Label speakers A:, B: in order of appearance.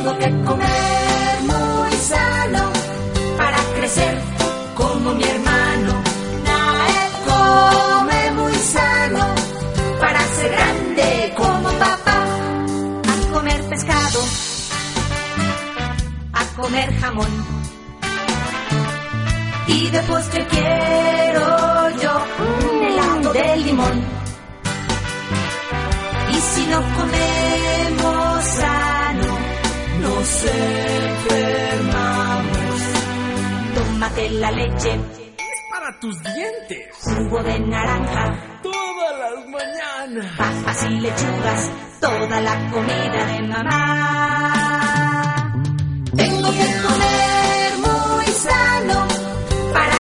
A: Tengo que comer muy sano para crecer como mi hermano. Nae come muy sano para ser grande como papá. A comer pescado, a comer jamón, y de postre quiero yo un helado de limón. Y si no comemos sano, nos enfermamos. Tómate la leche,
B: Es para tus dientes.
A: jugo de naranja,
B: Todas las mañanas.
A: papas y lechugas, toda la comida de mamá. Tengo que comer muy sano para